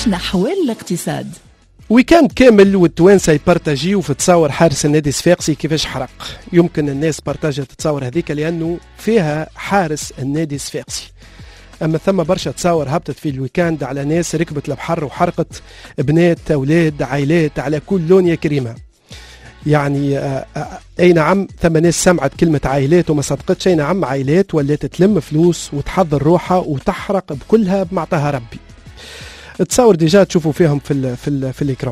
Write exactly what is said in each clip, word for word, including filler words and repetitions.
نحو الاقتصاد. ويكاند كامل والتوانسه يبارتاجيو في تصاور حارس النادي الصفاقسي كيفاش حرق. يمكن الناس بارتاجت التصاور هذيك لانه فيها حارس النادي الصفاقسي. اما ثم برشا تصاور هبطت في الويكاند على ناس ركبت البحر وحرقت بنات اولاد عائلات على كل لون يا كريمه. يعني آه آه اي نعم ثم ناس سمعت كلمه عائلات وما صدقتش. اي نعم عائلات ولات تلم فلوس وتحضر روحها وتحرق بكلها بمعطاها ربي. تصور ديجا تشوفوا فيهم في ال في ال في الاكران.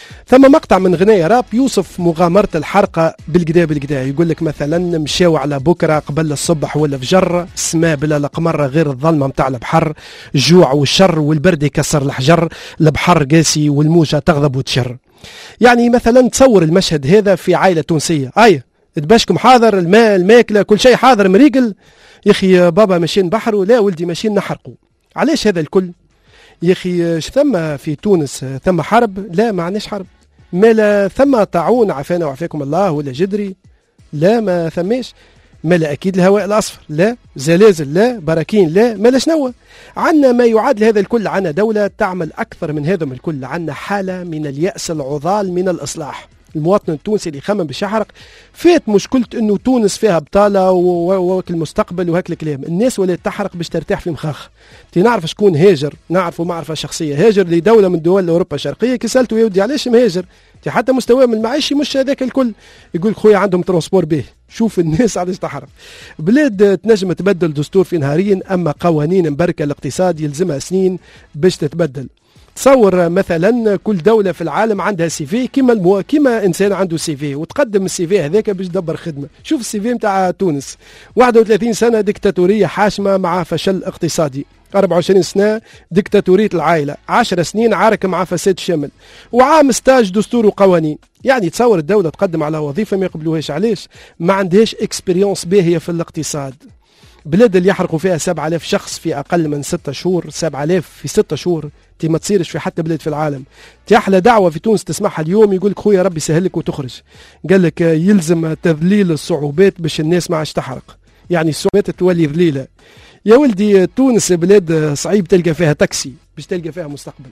ثم مقطع من غناية راب يوصف مغامرة الحرقة بالقدا بالقدا. يقول لك مثلا مشاو على بكرة قبل الصبح ولا فجر، السماء بلا القمر غير الظلمة متاع البحر، الجوع والشر والبرد يكسر الحجر، البحر قاسي والموجة تغضب وتشر. يعني مثلا تصور المشهد هذا في عائلة تونسية، اي تباشكم حاضر، الماء الماكلة كل شيء حاضر مريقل. يا اخي بابا ماشيين بحر ولا ولدي ماشيين نحرقوا. علاش هذا الكل؟ يا اخي ثم في تونس ثم حرب؟ لا ما عندناش حرب. ما لا ثم طاعون عافانا وعافاكم الله ولا جدري؟ لا ما ثماش. ما لا اكيد الهواء الاصفر؟ لا. زلازل؟ لا. براكين؟ لا. ما لا شنو عندنا ما يعادل هذا الكل. عندنا دولة تعمل اكثر من هذا من الكل. عندنا حالة من اليأس العضال من الاصلاح. المواطن التونسي اللي يخمم باش يحرق فات مشكلة انه تونس فيها بطالة وهك المستقبل وهك الكلام. الناس ولات تحرق باش ترتاح في مخاخ. تي نعرف شكون هاجر، نعرفه معرفة شخصية، هاجر لدولة من دول اوروبا الشرقية. كي سالته يا ودي علاش مهاجر؟ تي حتى مستواه المعيشي مش هذاك الكل. يقول خويا عندهم ترونسبور به. شوف الناس علاش تحرق. بلاد تنجم تبدل دستور في نهارين، اما قوانين مبركة الاقتصاد يلزمها سنين باش تتبدل. تصور مثلا كل دولة في العالم عندها سي في كيما المو... كيما انسان عنده سي في وتقدم السي في هذاك باش تدبر خدمة. شوف السي في نتاع تونس، واحد وثلاثين سنة ديكتاتورية حاشمة مع فشل اقتصادي، أربعة وعشرين سنة ديكتاتورية العائلة، عشر سنين عارك مع فساد شامل، وعام ستاج دستور وقوانين. يعني تصور الدولة تقدم على وظيفة ما يقبلوهاش. علاش؟ ما عندهاش اكسبيريونس باهية في الاقتصاد. بلاد اللي يحرقوا فيها سبعة آلاف شخص في أقل من ستة شهور، سبعة آلاف في ستة شهور تي ما تصيرش في حتى بلاد في العالم. تي أحلى دعوة في تونس تسمعها اليوم يقول لك خويا ربي سهلك وتخرج. قال لك يلزم تذليل الصعوبات باش الناس ما عادش تحرق. يعني الصعوبات تولي ذليلة. يا ولدي تونس بلاد صعيب تلقى فيها تاكسي باش تلقى فيها مستقبل.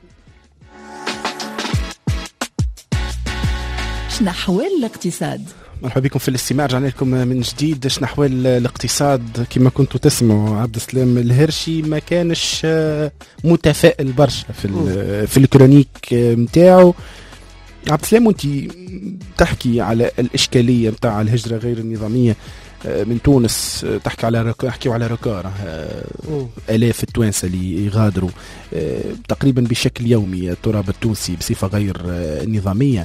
نحو الاقتصاد. مرحبا بكم في الاستماع. رجعنا لكم من جديد. نحو الاقتصاد كما كنتوا تسمعوا عبد السلام الهرشي ما كانش متفائل برشا في في الكرونيك نتاعو. عبد السلام وانت تحكي على الاشكاليه نتاع الهجره غير النظاميه من تونس، تحكي على تحكيوا على ركار آلاف التوانسة اللي يغادروا تقريبا بشكل يومي التراب التونسي بصفة غير نظامية.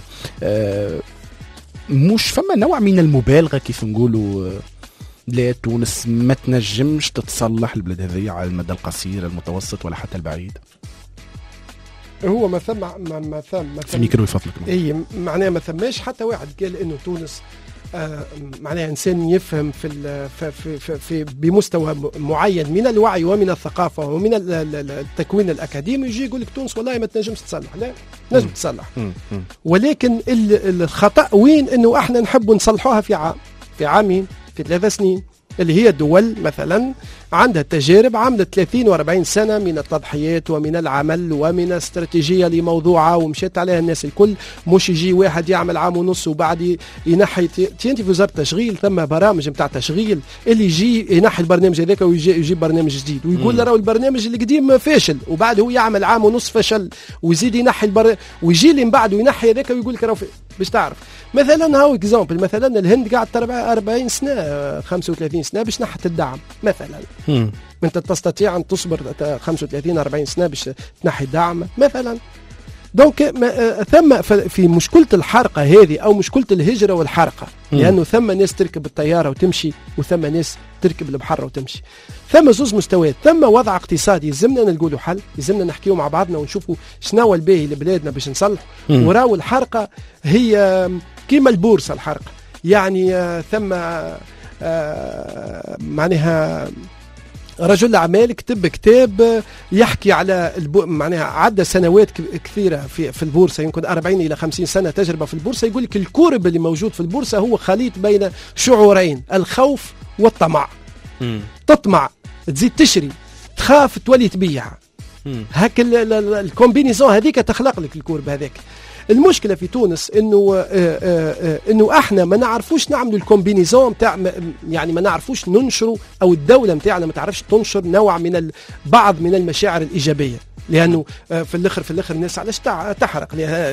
مش فما نوع من المبالغة كيف نقولوا؟ لا تونس ما تنجمش تتصلح البلاد هذه على المدى القصير المتوسط ولا حتى البعيد. هو ما ثم ما ما ثم ما في ميكرو يفضلك. اي معناه ما ثماش حتى واحد قال انه تونس آه معناها انسان يفهم في في في, في بمستوى معين من الوعي ومن الثقافه ومن التكوين الاكاديمي يجي يقول لك تونس والله ما تنجمش تصلح. لا نجم تصلح، ولكن الخطا وين؟ انه احنا نحب نصلحوها في عام في عامين في ثلاث سنين. اللي هي الدول مثلا عندها تجارب عملت ثلاثين وأربعين سنة من التضحيات ومن العمل ومن استراتيجية لموضوعها ومشيت عليها الناس الكل. مش يجي واحد يعمل عام ونص وبعد ينحي. انت في وزارة التشغيل ثم برامج نتاع تشغيل اللي يجي ينحي البرنامج هذاك ويجيب برنامج جديد ويقول له راهو البرنامج القديم فاشل، وبعد هو يعمل عام ونص فشل ويزيد ينحي البر... ويجي لي من بعد وينحي هذاك ويقول لك راهو باش تعرف. مثلا هاو اكزامبل، مثلا الهند قاعد أربعين سنة خمسة وثلاثين سنة باش نحت الدعم مثلا. مم. انت تستطيع ان تصبر خمسة وثلاثين أربعين سنة باش تنحي الدعم مثلا. دونك ثم في مشكلة الحرقة هذه او مشكلة الهجرة والحرقة، لانه ثم ناس تركب الطيارة وتمشي وثم ناس تركب البحر وتمشي. ثم زوز مستويات، ثم وضع اقتصادي يلزمنا نلقوا حل، يلزمنا نحكيو مع بعضنا ونشوفوا شنو الباهي لبلادنا باش نصلح. وراو الحرقة هي كيما البورصة الحرقة، يعني ثم معناها رجل أعمال كتب كتاب يحكي على البو... معناها عدة سنوات كثيرة في في البورصة، يمكن أربعين إلى خمسين سنة تجربة في البورصة. يقول لك الكورب اللي موجود في البورصة هو خليط بين شعورين، الخوف والطمع. م. تطمع تزيد تشري، تخاف تولي تبيع. هاك الكومبينيزون هذيك تخلق لك الكورب هذاك. المشكله في تونس انه آآ آآ انه احنا ما نعرفوش نعملوا الكومبينيزون تاع، يعني ما نعرفوش ننشروا، او الدوله نتاعنا ما تعرفش تنشر نوع من بعض من المشاعر الايجابيه، لانه في الاخر في الاخر الناس علاش تحرق؟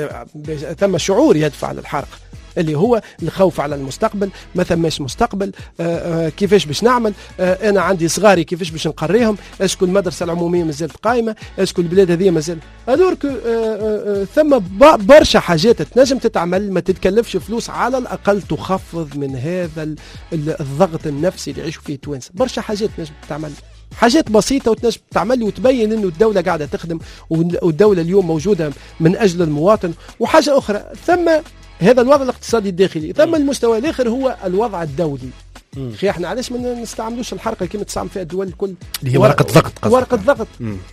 ثم شعور يدفع على الحرق اللي هو الخوف على المستقبل. ما ثماش مستقبل، آآ آآ كيفاش باش نعمل؟ انا عندي صغاري كيفاش باش نقريهم؟ اسكو المدرسه العموميه مازالت قائمه؟ اسكو البلاد هذه مازال؟ الورك ثم برشا حاجات تنجم تتعمل، ما تتكلفش فلوس، على الاقل تخفض من هذا الضغط النفسي اللي يعيشوا فيه التوانسه. برشا حاجات تنجم تتعمل، حاجات بسيطه وتنجم تعمل وتبين انه الدوله قاعده تخدم، والدوله اليوم موجوده من اجل المواطن. وحاجه اخرى، ثم هذا الوضع الاقتصادي الداخلي، ثم المستوى الاخر هو الوضع الدولي. اخي احنا علاش ما نستعملوش الحركه كما تستعمل فيها الدول الكل، اللي هي ورقه ضغط؟ ورقه ضغط.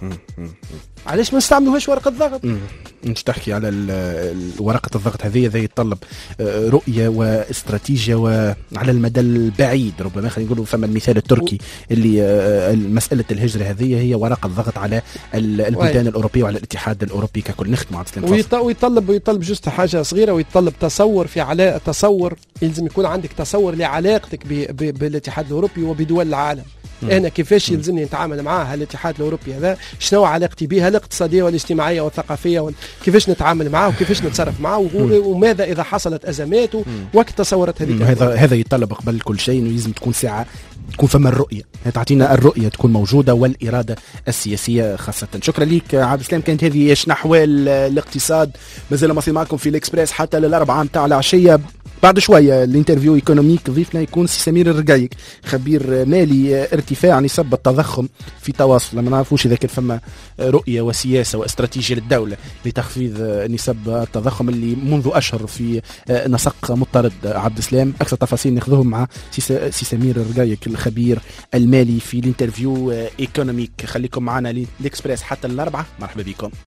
علاش ما نستعملوهاش ورقه ضغط؟ انت تحكي على ورقه الضغط هذه، ذي يتطلب رؤيه واستراتيجيه وعلى المدى البعيد. ربما خلينا نقولوا ثم المثال التركي اللي مساله الهجره هذه هي ورقه ضغط على البلدان الاوروبيه وعلى الاتحاد الاوروبي ككل. نختم مع السلام. ويطلب ويطلب جست حاجه صغيره، ويطلب تصور في علاء تصور، يلزم يكون عندك تصور لعلاقتك بالاتحاد الاوروبي وبدول العالم. مم. انا كيفاش يلزمني نتعامل معاه الاتحاد الاوروبي هذا؟ شنو علاقتي به الاقتصاديه والاجتماعيه والثقافيه؟ كيفاش نتعامل معاه وكيفاش نتصرف معاه؟ وماذا اذا حصلت ازمات؟ وقت التصورات هذه. هذا هذا يتطلب قبل كل شيء انه لازم تكون ساعه تكون فما الرؤيه، تعطينا الرؤيه تكون موجوده والاراده السياسيه خاصه. شكرا لك عبد السلام. كانت هذه شنو احوال الاقتصاد. مازال مصري معكم في الاكسبريس حتى للاربعه نتاع العشيه. بعد شويه الانترفيو ايكونوميك ضيفنا يكون سي سمير الرقايق، خبير مالي. ارتفاع نسب التضخم في تواصل، ما نعرفوش اذا كان فما رؤيه وسياسه واستراتيجيه للدوله لتخفيض نسب التضخم اللي منذ اشهر في نسق مضطرد. عبد السلام اكثر تفاصيل ناخذهم مع سي سمير الرقايق الخبير المالي في الانترفيو ايكونوميك. خليكم معنا للاكسبريس حتى الاربعه. مرحبا بكم.